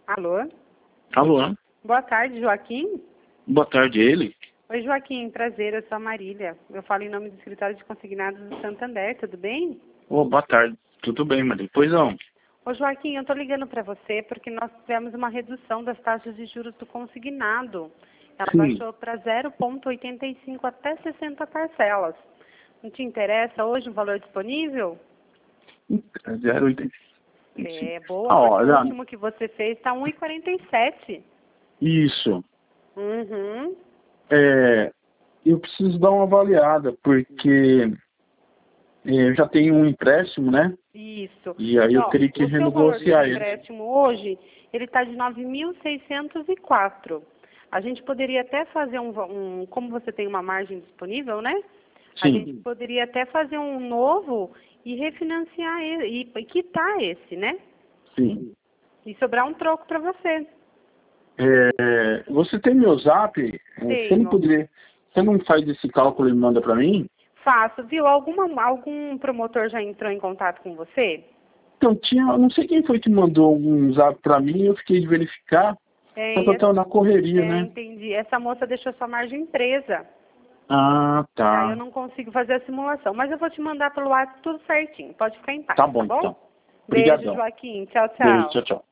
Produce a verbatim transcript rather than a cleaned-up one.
Alô? Alô? Boa tarde, Joaquim. Boa tarde, ele? Oi, Joaquim, prazer, eu sou a Marília. Eu falo em nome do escritório de consignados do Santander, tudo bem? Ô, boa tarde. Tudo bem, Maria? Pois não. Ô, Joaquim, eu tô ligando para você porque nós tivemos uma redução das taxas de juros do consignado. Ela Sim. baixou para zero vírgula oitenta e cinco até sessenta parcelas. Não te interessa hoje o valor disponível? zero oitenta e cinco. É, boa, Ah, porque olha, o último que você fez está um e quarenta e sete. isso. Uhum. É, eu preciso dar uma avaliada, porque é, eu já tenho um empréstimo, né? Isso. E aí eu Ó, teria que o seu valor do renegociar ele. empréstimo hoje, ele está de nove mil seiscentos e quatro. A gente poderia até fazer um, va- um, como você tem uma margem disponível, né? A gente Sim, poderia até fazer um novo e refinanciar ele, e, e quitar esse, né? sim. E sobrar um troco para você. É, você tem meu zap? É, você não Tenho. poderia. Você não faz esse cálculo e manda para mim? Faço, viu? Alguma, algum promotor já entrou em contato com você? Então, tinha, não sei quem foi que mandou um zap para mim, eu fiquei de verificar, É, só que e eu essa- estava na correria, é, né? entendi. Essa moça deixou sua margem presa. Ah, Daí eu tá. não consigo fazer a simulação. Mas eu vou te mandar pelo WhatsApp tudo certinho. Pode ficar em paz, Tá tá bom, bom? então. Beijo, Obrigadão. Joaquim. Tchau, Beijo, tchau. tchau, tchau.